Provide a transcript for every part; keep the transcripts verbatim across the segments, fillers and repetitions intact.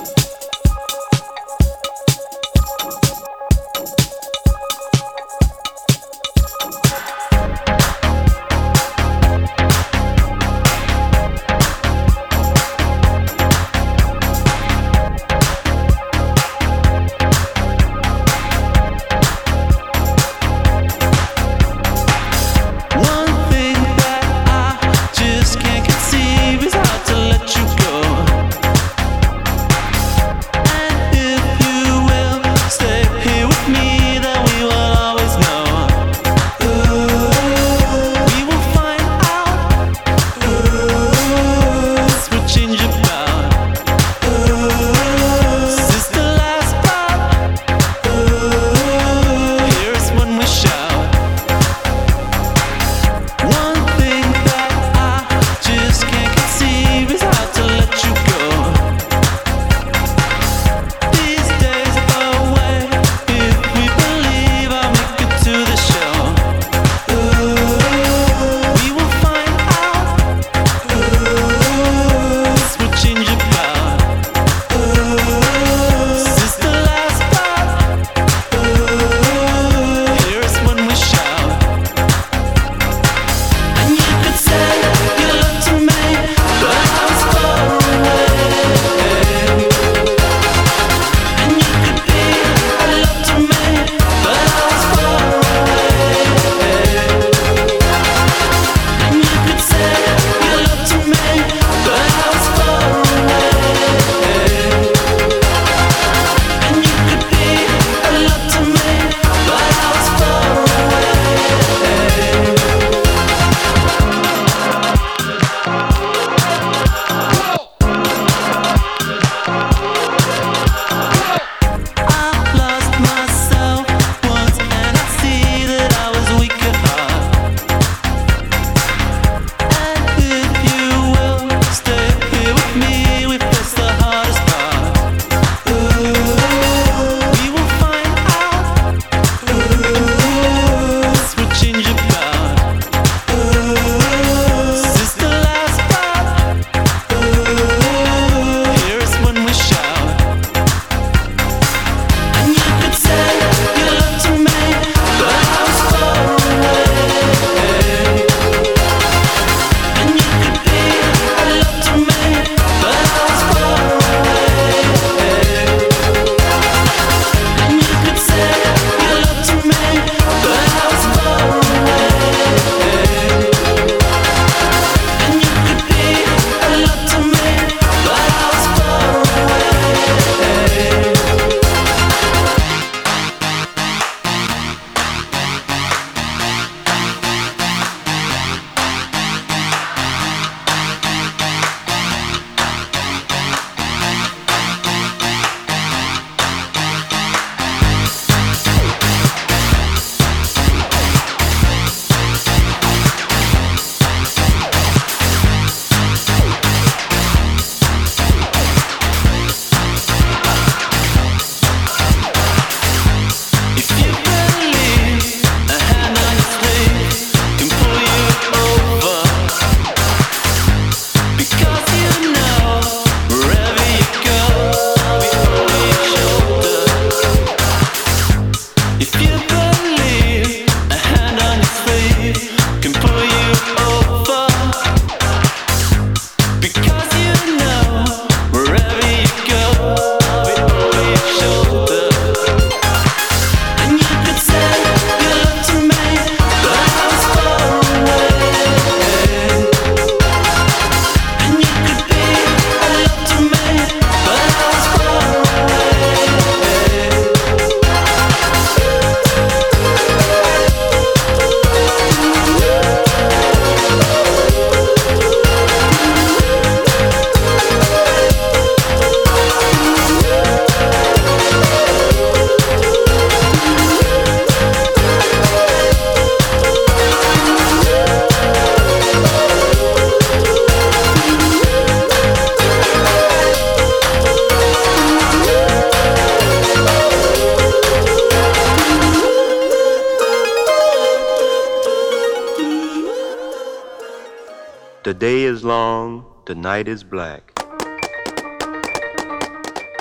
The day is long, the night is black.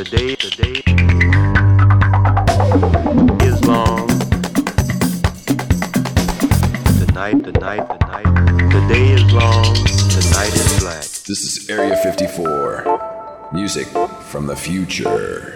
the day, the day is long. The night, the night, the night, the day is long, the night is black. This is Area fifty-four. Music from the future.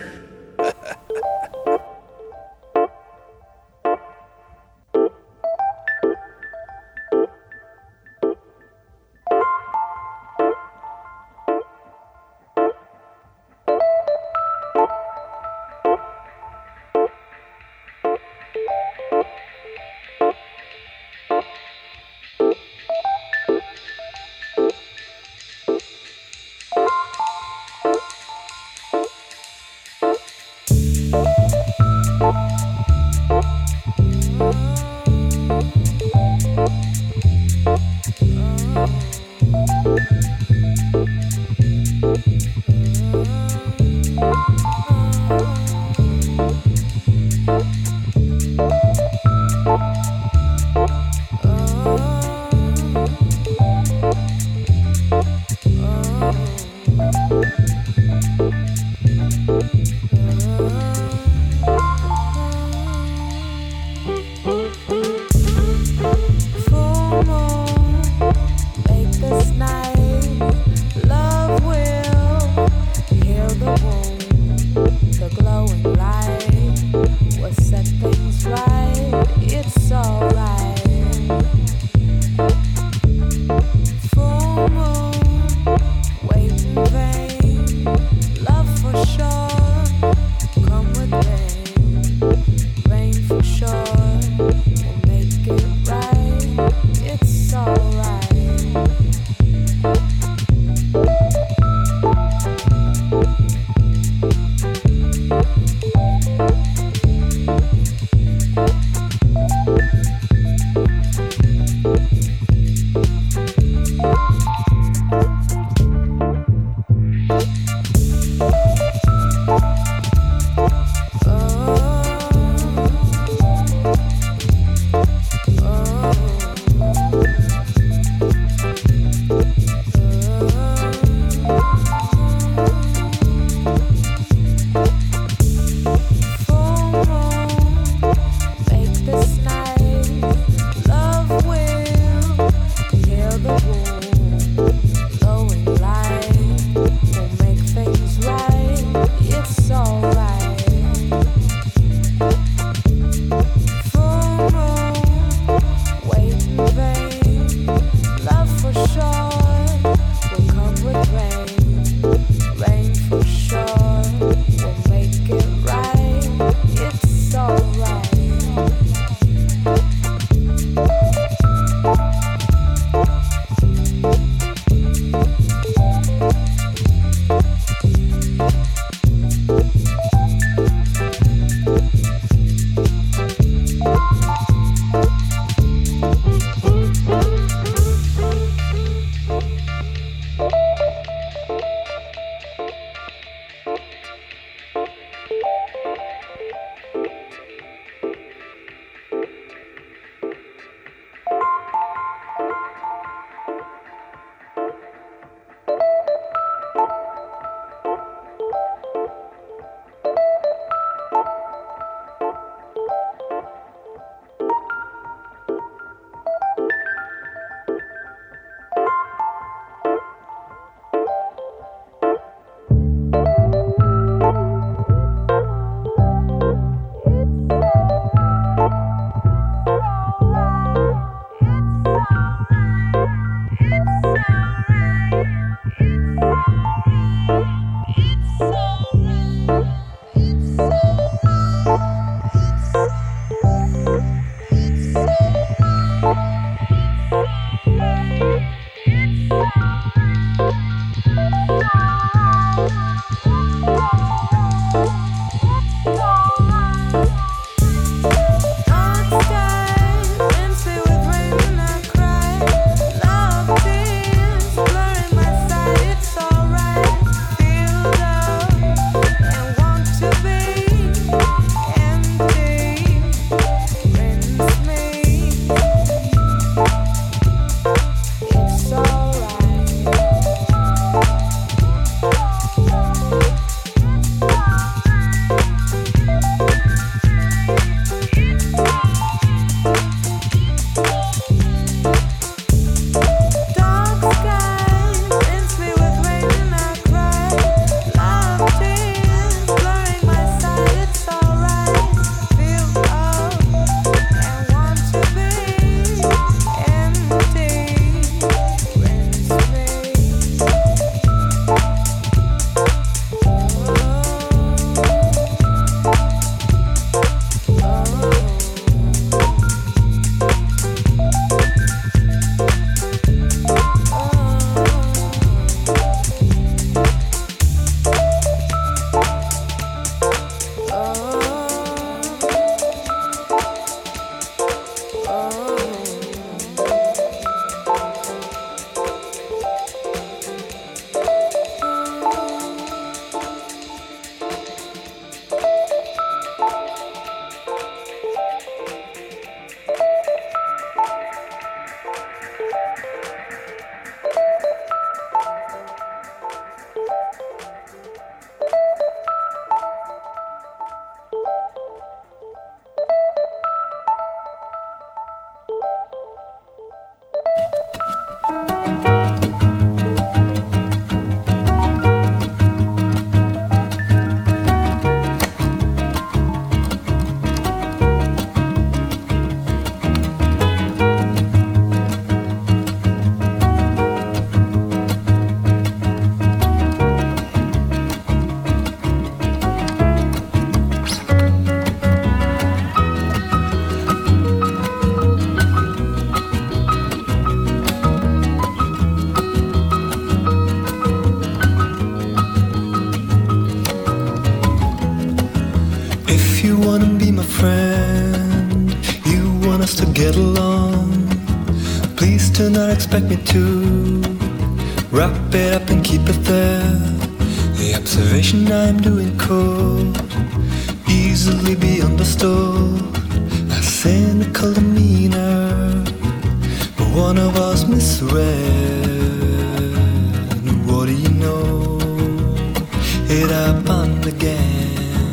be my friend. You want us to get along. Please do not expect me to wrap it up and keep it there. The observation I'm doing could easily be understood. A cynical demeanor, but one of us misread. What do you know? It happened again.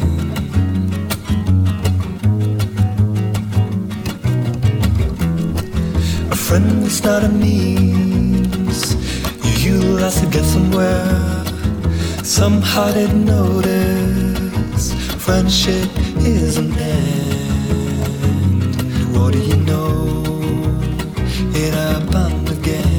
A friend is not a means you utilize to get somewhere. Somehow didn't notice friendship is an end. What do you know? It happened again.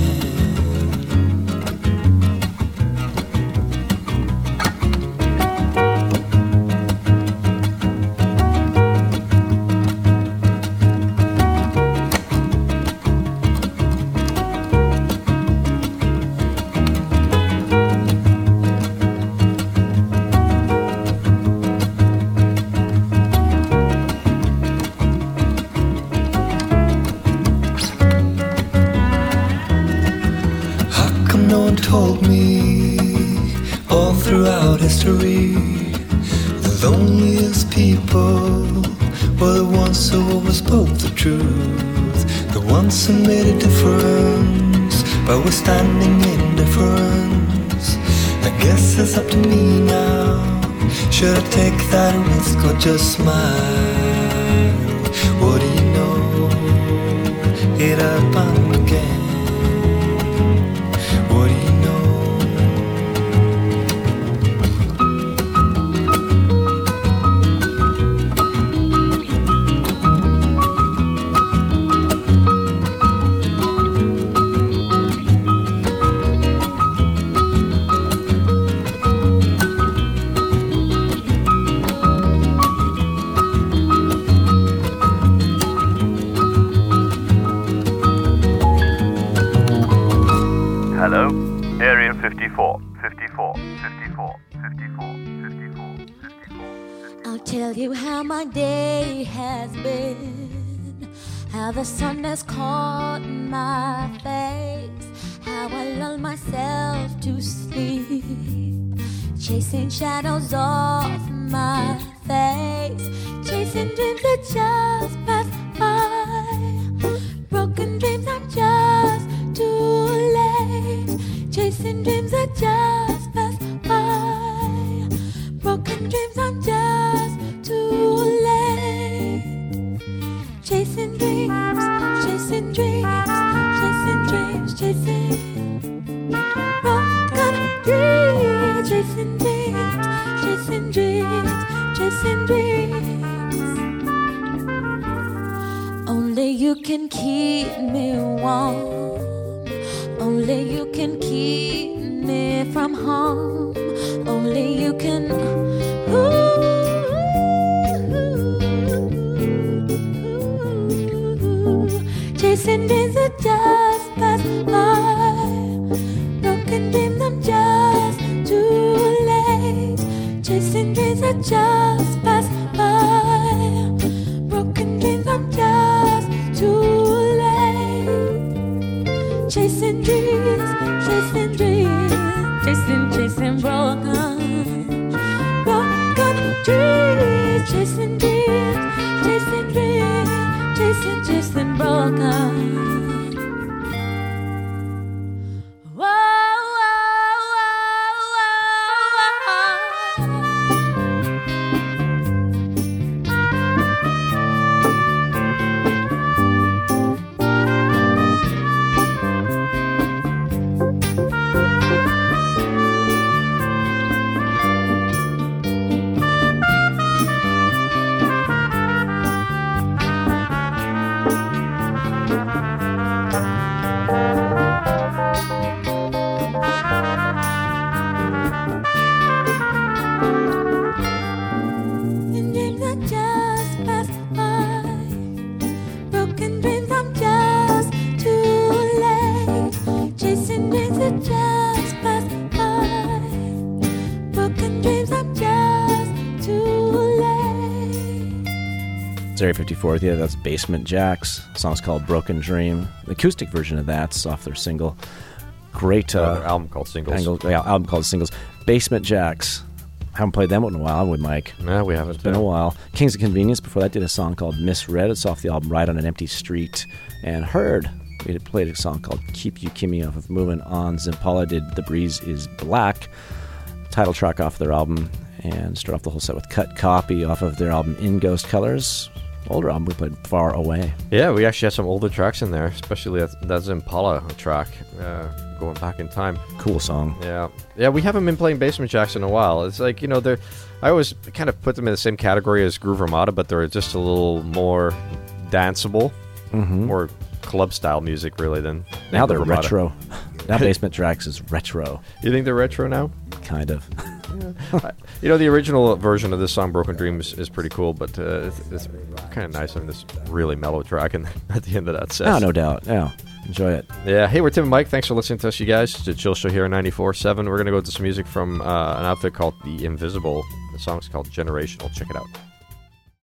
Told me all throughout history the loneliest people were the ones who always spoke the truth, the ones who made a difference by withstanding indifference. I guess it's up to me now. Should I take that risk or just smile? What do you know? It happened again. What do you know? Hello? Area fifty-four, fifty-four, fifty-four, fifty-four, fifty-four, fifty-four. I'll tell you how my day has been, how the sun has caught my face, how I lull myself to sleep, chasing shadows off my face, chasing dreams that just pass by, broken dreams I'm just too late, chasing dreams that just pass by, broken dreams I'm just too late, chasing dreams, chasing dreams, chasing dreams, chasing broken dreams, chasing dreams, chasing dreams, chasing dreams. Only you can keep me warm, only you can keep me from harm, only you can. Ooh, chasing dreams that just pass by, broken dreams I'm just too late, chasing dreams that just pass by, broken dreams I'm just too late, chasing dreams, chasing dreams, chasing, chasing broken, broken dreams, chasing dreams, chasing dreams, chasing, chasing broken. Area fifty-four. Yeah, that's Basement Jacks. The song's called Broken Dream. The acoustic version of that's off their single. Great uh, Another album called Singles. Angle, yeah, album called Singles. Basement Jacks. Haven't played them in a while with Mike. No, we haven't. It's been a while. Kings of Convenience before that did a song called Misread. It's off the album Ride on an Empty Street. And Heard, we had played a song called Keep You Kimmy off of Moving On. Zimpala did The Breeze Is Black, title track off their album. And start off the whole set with Cut Copy off of their album In Ghost Colors. Older album, we played Far Away. Yeah, we actually had some older tracks in there, especially that, that Zimpala track, uh, going back in time. Cool song. Yeah. Yeah, we haven't been playing Basement Jacks in a while. It's like, you know, they're, I always kind of put them in the same category as Groove Armada, but they're just a little more danceable, Mm-hmm. more club-style music, really, than Now than they're Groove Armada. retro. Now Basement Jacks is retro. You think they're retro now? Kind of. You know, the original version of this song, Broken Dreams, is pretty cool, but uh, it's, it's kind of nice having this really mellow track in, at the end of that set. Oh, no doubt. Yeah. Enjoy it. Yeah. Hey, we're Tim and Mike. Thanks for listening to us, you guys. It's a Chill Show here on ninety-four point seven. We're going to go to some music from uh, an outfit called The Invisible. The song's called Generational. Check it out.